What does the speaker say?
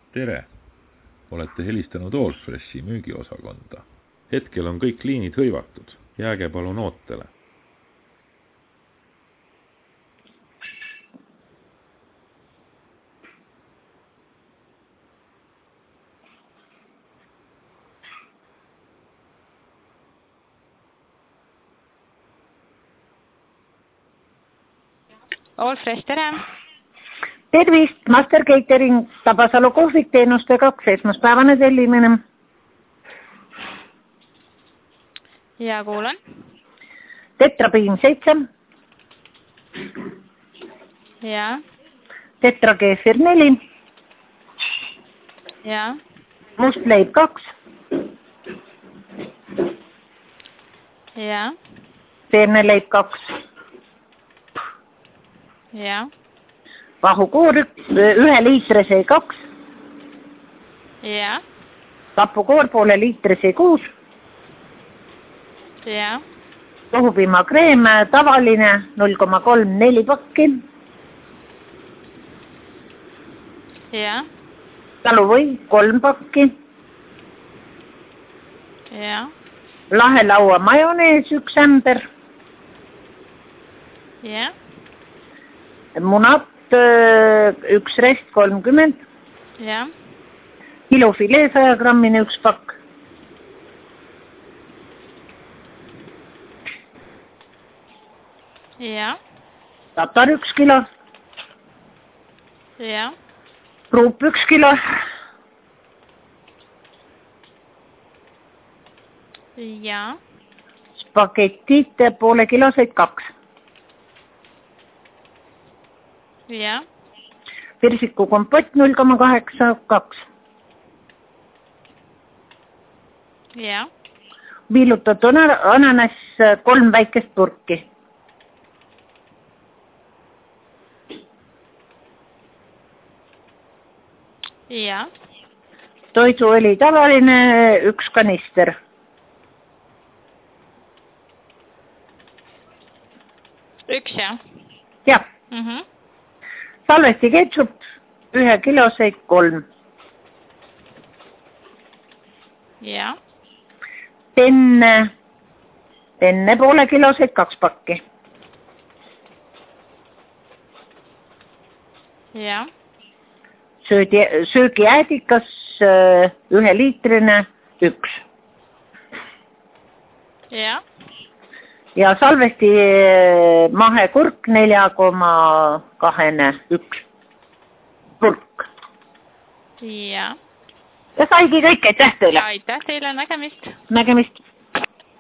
Tere! Olete helistanud Allfreshi müügiosakonda. Hetkel on kõik liinid hõivatud. Jääge palun ootele. Allfresh, tere! Tervist, Master Catering, Tabasalu kohvik teenuste 2 esmaspäevane tellimine. Ja kuulan. Tetrapiim 7. Ja. Tetrakeefir 4. Ja. Mustleib 2. Ja. Peeneleib 2. Ja. Vahukoor 1 liitri C2. Ja. Tapukoor poole liitri C6. Ja. Tohupiimakreem tavaline 0,34 pakki. Ja. Taluvõi 3 pakki. Ja. Lahelaua majonees 1 ämber. Ja. Munat 1 rest 30. Ja. Kilofilee 100 grammine 1 pakk. Ja. Tatar 1 kilo. Ja. Kruup 1 kilo. Ja. Spagetid poole kiloseid 2. Ja. Pirsiku kompott 0,82. Ja. Viilutatud ananas 3 väikest purki. Ja. Toiduõli tavaline 1 kanister. Üks, jah? Jah. Salvesti ketšup 1 kiloseid 3. Ja. Tenne poole kiloseid 2 pakki. Ja. Söögiäädikas 1 liitrine 1. Ja. Ja salvesti mahekurk 4,2 1 purk. Ja. Ja saigi kõik, aitäh teile. Aitäh teile, nägemist. Nägemist.